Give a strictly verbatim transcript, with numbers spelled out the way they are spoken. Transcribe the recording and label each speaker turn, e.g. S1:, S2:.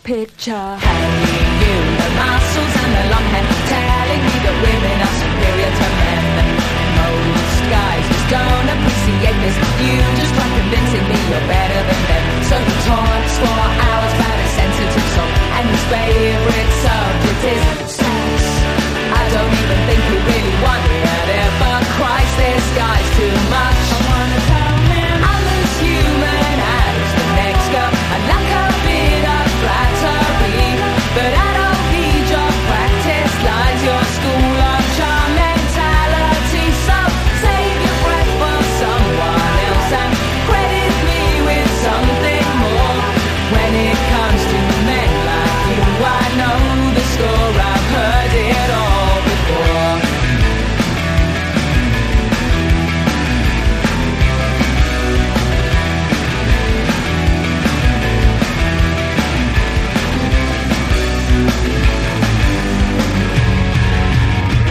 S1: picture.
S2: Hey, you, the muscles and the long hair, telling me that women are superior to men.